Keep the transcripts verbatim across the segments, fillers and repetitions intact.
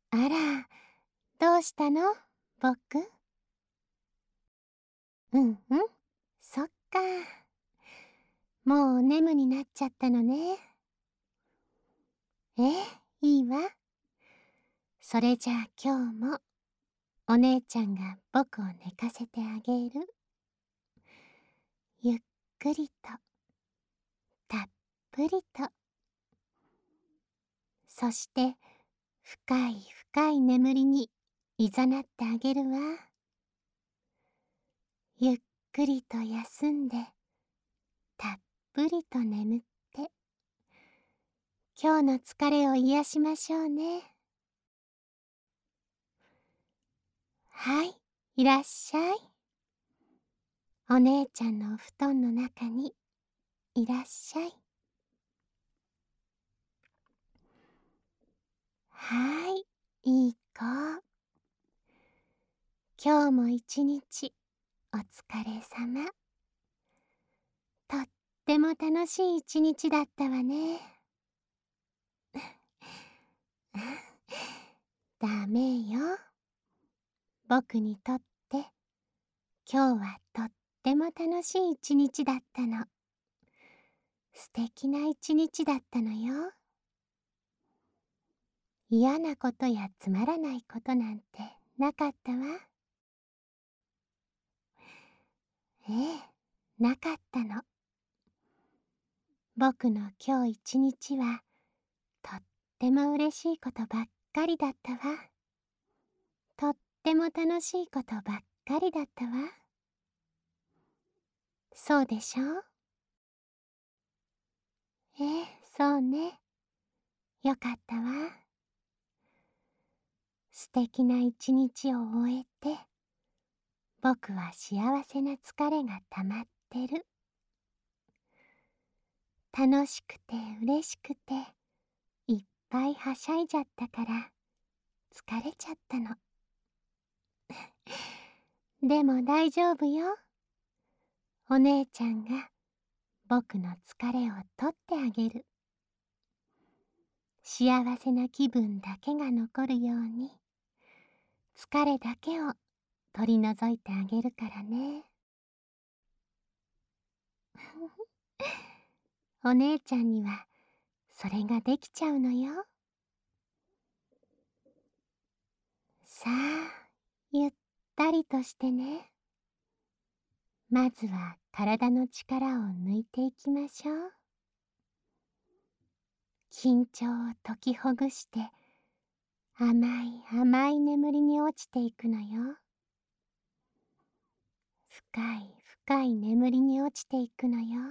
あら、どうしたの僕？うんうん、そっか。もうお眠になっちゃったのね。ええ、いいわ。それじゃあ今日もお姉ちゃんが僕を寝かせてあげる。ゆっくりと、たっぷりと。そして深い深い眠りにいざなってあげるわ。ゆっくりと休んで、たっぷりと眠って、今日の疲れを癒しましょうね。はい、いらっしゃい。お姉ちゃんのお布団の中にいらっしゃい。はい、いい子。今日も一日お疲れさま。とっても楽しい一日だったわね。ダメよ。僕にとって今日はとっても楽しい一日だったの。素敵な一日だったのよ。嫌なことやつまらないことなんてなかったわ。ええ、なかったの。僕の今日一日はとっても嬉しいことばっかりだったわ。とっても楽しいことばっかりだったわ。そうでしょう？ええ、そうね。よかったわ。素敵な一日を終えて、僕は幸せな疲れがたまってる。楽しくて嬉しくて、いっぱいはしゃいじゃったから疲れちゃったの。でも大丈夫よ。お姉ちゃんが僕の疲れを取ってあげる。幸せな気分だけが残るように、疲れだけを取り除いてあげるからね。お姉ちゃんにはそれができちゃうのよ。さあ、ゆったりとしてね。まずは体の力を抜いていきましょう。緊張を解きほぐして、甘い甘い眠りに落ちていくのよ。深い深い眠りに落ちていくのよ。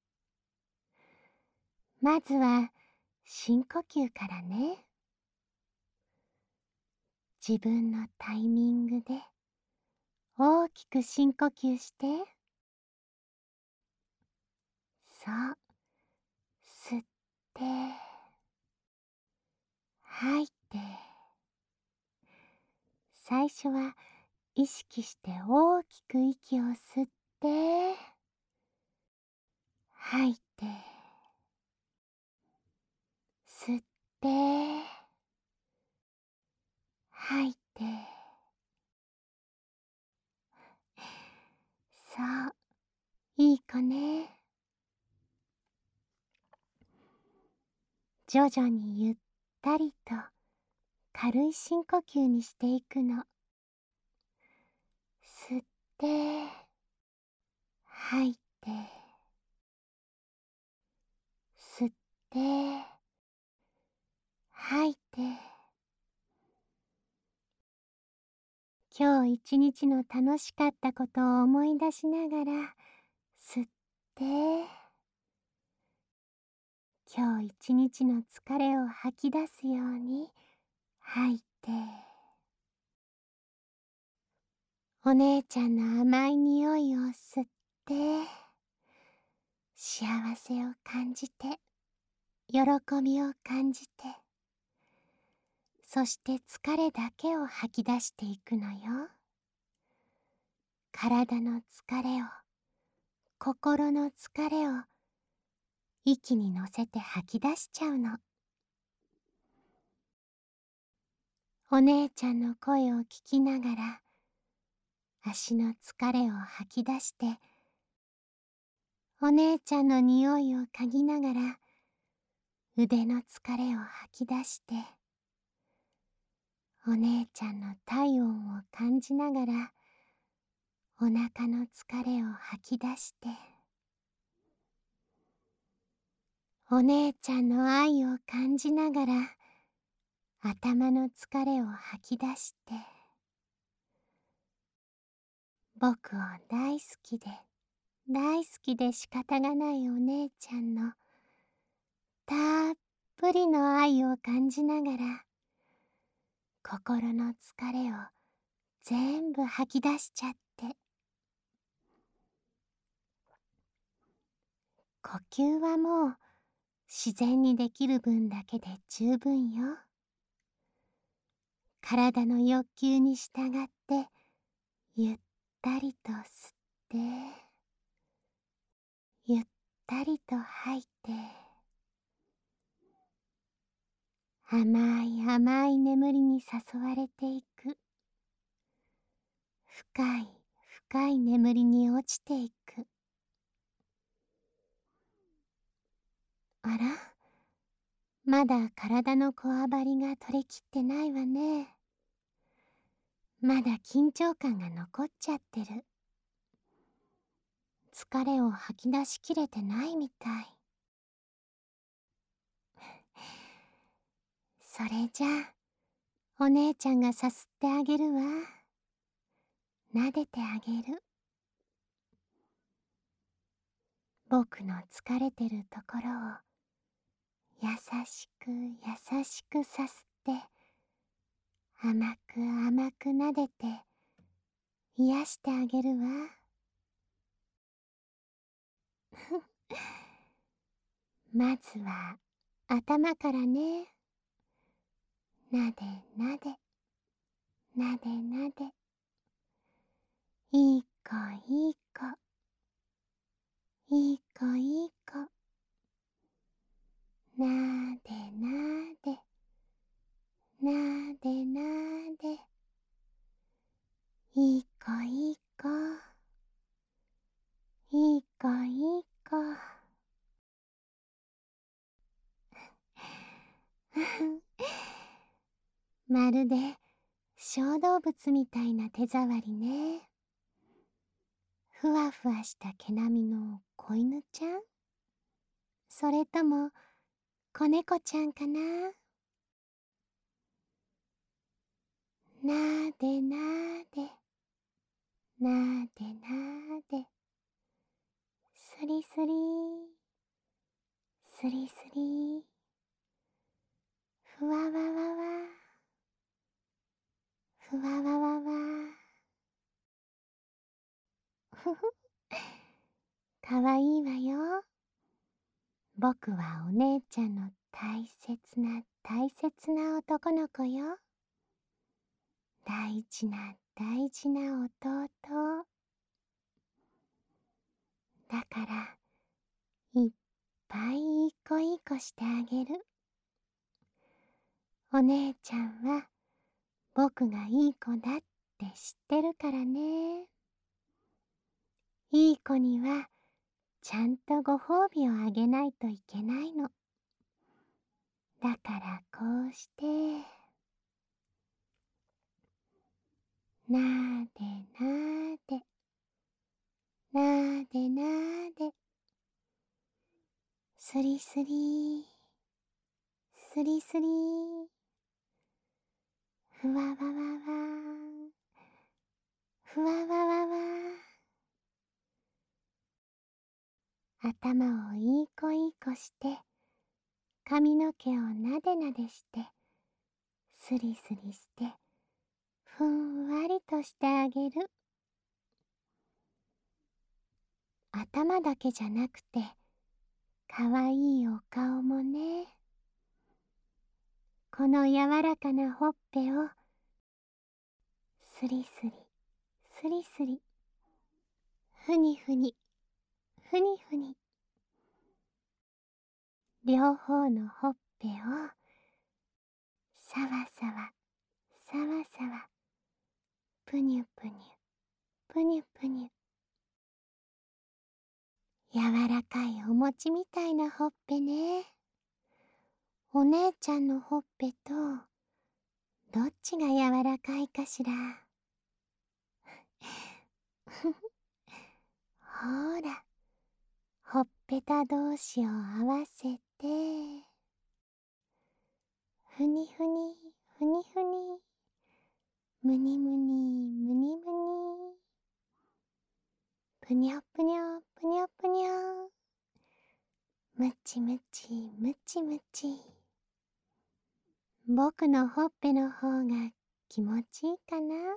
まずは深呼吸からね。自分のタイミングで大きく深呼吸して。そう、吸って吐いて。最初は意識して大きく息を吸って吐いて、吸って吐いて。そう、いい子ね。徐々にゆったりと軽い深呼吸にしていくの。吸って吐いて、吸って吐いて。今日一日の楽しかったことを思い出しながら吸って、今日一日の疲れを吐き出すように吐いて。お姉ちゃんの甘い匂いを吸って、幸せを感じて、喜びを感じて、そして疲れだけを吐き出していくのよ。体の疲れを、心の疲れを息に乗せて吐き出しちゃうの。 お姉ちゃんの声を聞きながら、足の疲れを吐き出して、お姉ちゃんの匂いを嗅ぎながら、腕の疲れを吐き出して、お姉ちゃんの体温を感じながら、お腹の疲れを吐き出して、お姉ちゃんの愛を感じながら、頭の疲れを吐き出して、僕を大好きで大好きで仕方がないお姉ちゃんのたっぷりの愛を感じながら、心の疲れを全部吐き出しちゃって、呼吸はもう自然にできる分だけで十分よ。体の欲求に従ってゆったりと吸って、ゆったりと吐いて、甘い甘い眠りに誘われていく。深い深い眠りに落ちていく。あら、まだ体のこわばりが取れきってないわね。まだ緊張感が残っちゃってる。疲れを吐き出しきれてないみたい。それじゃあ、お姉ちゃんがさすってあげるわ。撫でてあげる。僕の疲れてるところを優しく優しくさすって、甘く甘く撫でて癒してあげるわ。まずは頭からね。なでなでなでなで、いい子いい子、いい子いい子、なでなでなでなで、いい子いい子、いい子いい子。まるで小動物みたいな手触りね。ふわふわした毛並みの子犬ちゃん、それとも子猫ちゃんかな。なでなでなでなで、すりすりすりすり、ふわわわわ、ふわわわわ。ふふ、かわいいわよ。僕はお姉ちゃんの大切な大切な男の子よ。大事な大事な弟。だからいっぱいいい子いい子してあげる。お姉ちゃんは僕がいい子だって知ってるからね。いい子にはちゃんとご褒美をあげないといけないの。だからこうして、なーでなーで、なーでなーで、すりすり、すりすり、ふわわわわ、ふわわわわ。頭をいい子いい子して、髪の毛をなでなでして、すりすりして、ふんわりとしてあげる。頭だけじゃなくて、かわいいお顔もね。この柔らかなほっぺをすりすりすりすり、ふにふにふにふに、両方のほっぺをさわさわ餅みたいなほっぺね。お姉ちゃんのほっぺと、どっちが柔らかいかしら。ほら、ほっぺた同士を合わせて、ふにふに、ふにふに、むにむに、むにむに、ぷにょぷにょ、ぷにょぷにょ、むちむち、むちむち。僕のほっぺの方が気持ちいいかな。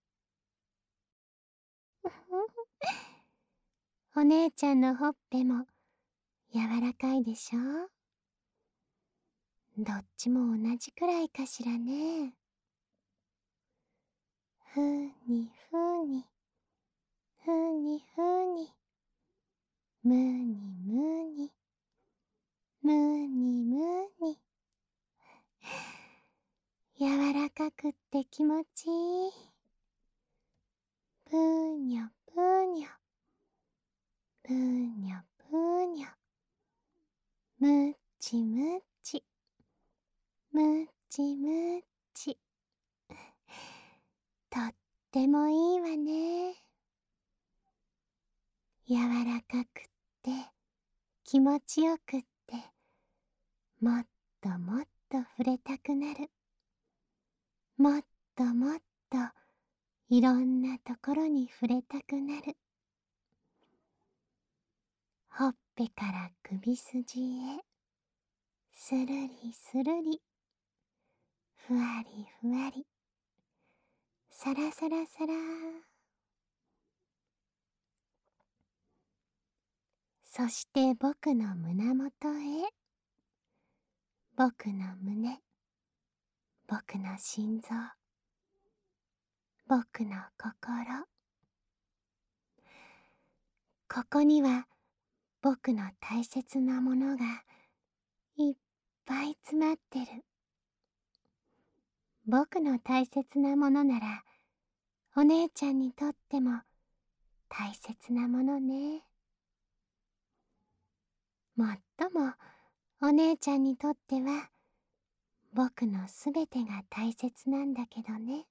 お姉ちゃんのほっぺも柔らかいでしょ。どっちも同じくらいかしらね。ふにふに、ふにふに、むにむに、むにむに。柔らかくって気持ちいい。ぷにょぷにょ、ぷにょぷにょ、むっちむっち、むっちむっち。とってもいいわね。柔らかくって気持ちよくって、もっともっと触れたくなる。もっともっといろんなところに触れたくなる。ほっぺから首筋へ、するりするり、ふわりふわり、さらさらさら。そして僕の胸元へ、僕の胸、僕の心臓、僕の心。ここには僕の大切なものがいっぱい詰まってる。僕の大切なものなら、お姉ちゃんにとっても大切なものね。もっともお姉ちゃんにとっては、僕のすべてが大切なんだけどね。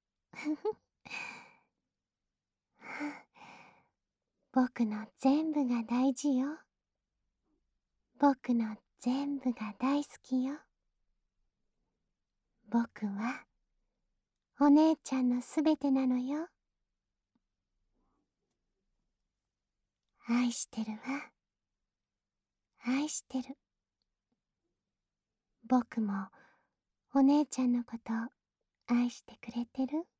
僕の全部が大事よ。僕の全部が大好きよ。僕はお姉ちゃんのすべてなのよ。愛してるわ。愛してる。僕もお姉ちゃんのこと愛してくれてる？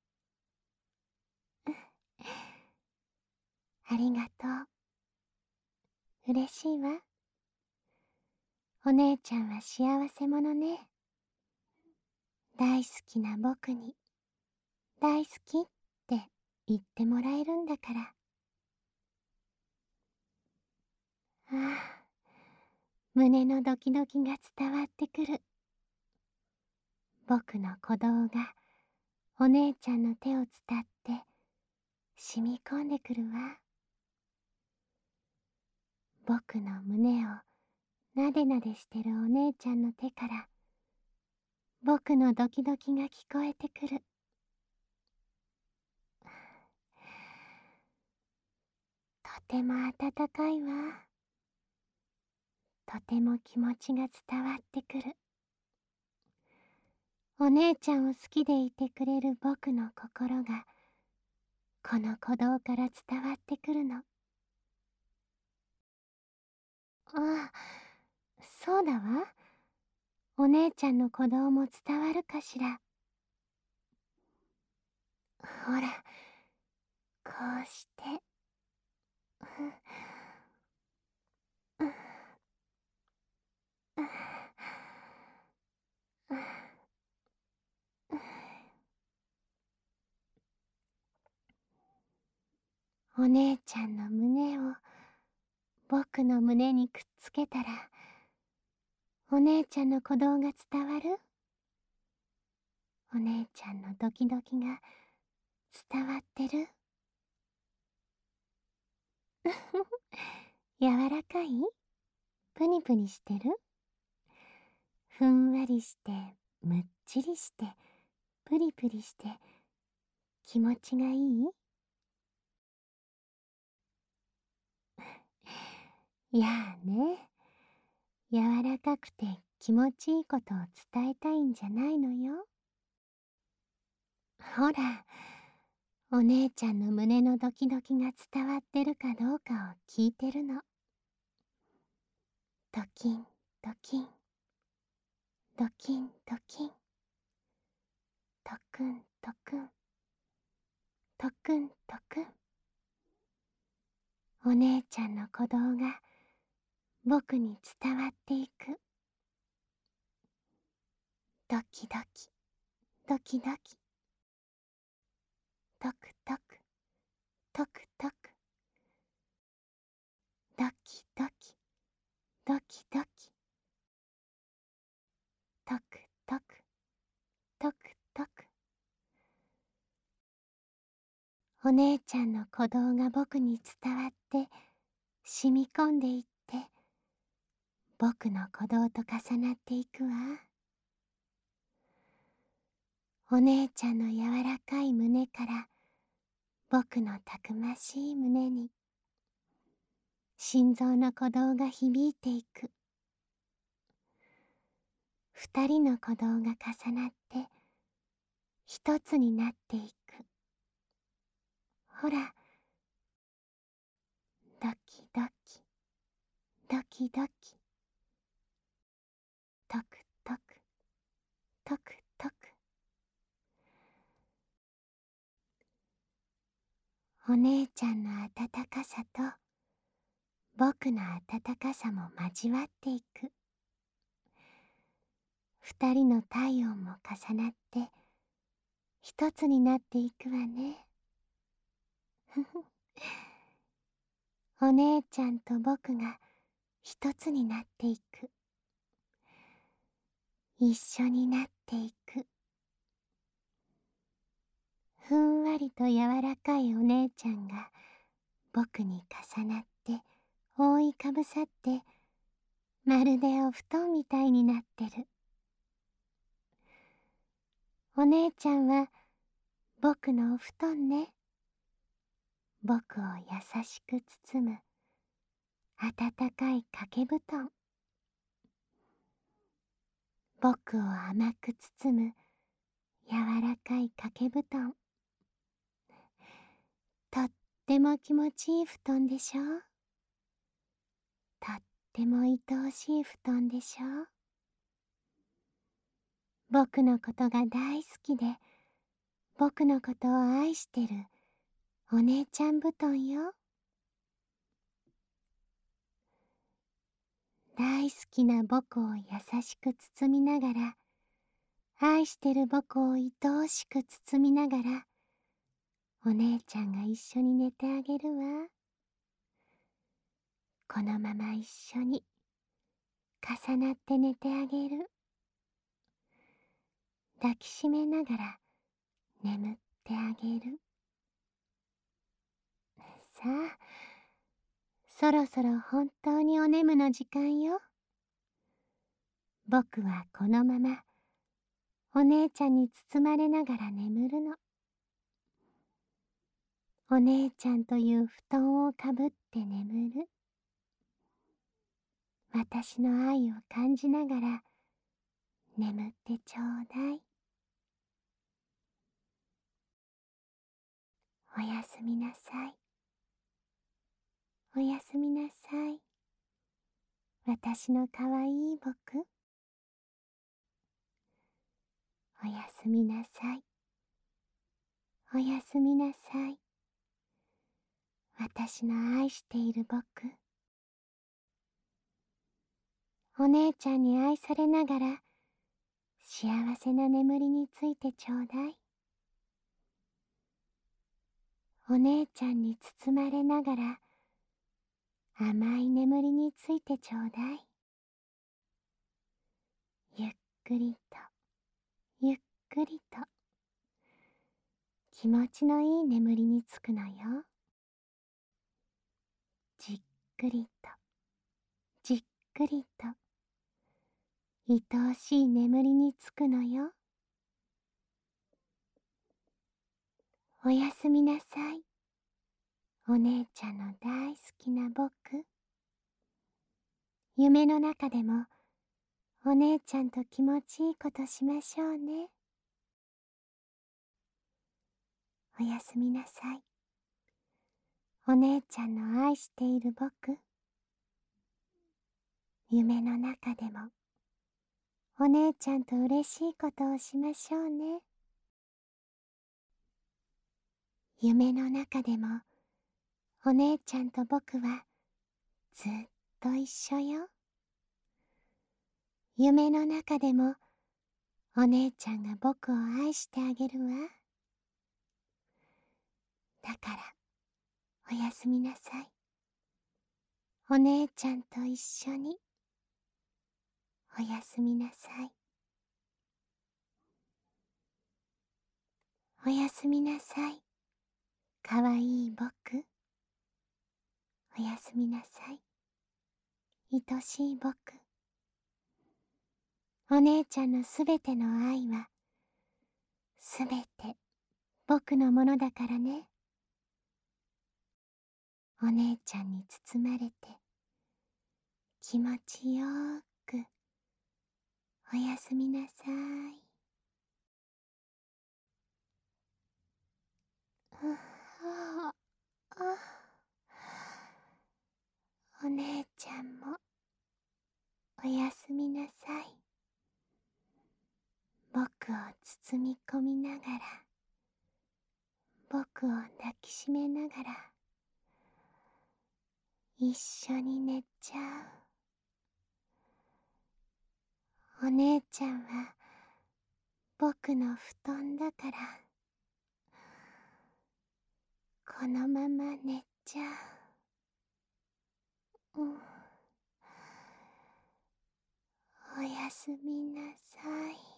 ありがとう。嬉しいわ。お姉ちゃんは幸せ者ね。大好きな僕に大好きって言ってもらえるんだから。ああ、胸のドキドキが伝わってくる。僕の鼓動がお姉ちゃんの手を伝って染み込んでくるわ。僕の胸をなでなでしてるお姉ちゃんの手から僕のドキドキが聞こえてくる。とても温かいわ。とても気持ちが伝わってくる。お姉ちゃんを好きでいてくれる僕の心がこの鼓動から伝わってくるの。ああ、そうだわ。お姉ちゃんの鼓動も伝わるかしら。ほら、こうして。お姉ちゃんの胸を僕の胸にくっつけたら、お姉ちゃんの鼓動が伝わる？お姉ちゃんのドキドキが伝わってる？ 柔らかい？プニプニしてる？ふんわりして、むっちりして、プリプリして、気持ちがいい？いやあね、柔らかくて気持ちいいことを伝えたいんじゃないのよ。ほら、お姉ちゃんの胸のドキドキが伝わってるかどうかを聞いてるの。ドキン、ドキン、ドキン、ドキン、トクン、トクン、トクン、トクン。お姉ちゃんの鼓動が僕に伝わっていく。ドキドキ、ドキドキ、トクトク、トクトク、ドキドキ、ドキドキ、トクトク、トクトク。お姉ちゃんの鼓動が僕に伝わって染み込んでいって、僕の鼓動と重なっていくわ。お姉ちゃんの柔らかい胸から僕のたくましい胸に、心臓の鼓動が響いていく。二人の鼓動が重なって一つになっていく。ほら、ドキドキ、ドキドキ、トクトク、トクトク。お姉ちゃんの温かさと僕の温かさも交わっていく。二人の体温も重なって一つになっていくわね。ふふ。お姉ちゃんと僕が一つになっていく。一緒になっていく。ふんわりと柔らかいお姉ちゃんが僕に重なって覆いかぶさって、まるでお布団みたいになってる。お姉ちゃんは僕のお布団ね。僕を優しく包む暖かい掛け布団。僕を甘く包む柔らかい掛け布団。とっても気持ちいい布団でしょ。とっても愛おしい布団でしょ。僕のことが大好きで、僕のことを愛してるお姉ちゃん布団よ。大好きな僕を優しく包みながら、愛してる僕を愛おしく包みながら、お姉ちゃんが一緒に寝てあげるわ。このまま一緒に重なって寝てあげる。抱きしめながら眠ってあげる。さあ、そろそろ本当にお眠の時間よ。僕はこのままお姉ちゃんに包まれながら眠るの。お姉ちゃんという布団をかぶって眠る。私の愛を感じながら眠ってちょうだい。おやすみなさい。おやすみなさい。私のかわいい僕。おやすみなさい。おやすみなさい。私の愛している僕。お姉ちゃんに愛されながら幸せな眠りについてちょうだい。お姉ちゃんに包まれながら甘い眠りについてちょうだい。ゆっくりと、ゆっくりと、気持ちのいい眠りにつくのよ。じっくりとじっくりと愛おしい眠りにつくのよ。おやすみなさい。お姉ちゃんの大好きな僕。夢の中でもお姉ちゃんと気持ちいいことしましょうね。おやすみなさい。お姉ちゃんの愛している僕。夢の中でもお姉ちゃんと嬉しいことをしましょうね。夢の中でもお姉ちゃんと僕はずっと一緒よ。夢の中でもお姉ちゃんが僕を愛してあげるわ。だからおやすみなさい。お姉ちゃんと一緒におやすみなさい。おやすみなさい。かわいい僕。おやすみなさい。愛しい僕。お姉ちゃんのすべての愛はすべて僕のものだからね。お姉ちゃんに包まれて気持ちよーくおやすみなさい。うああお姉ちゃんもおやすみなさい。僕を包み込みながら、僕を抱きしめながら一緒に寝ちゃう。お姉ちゃんは僕の布団だからこのまま寝ちゃう。うん、おやすみなさい。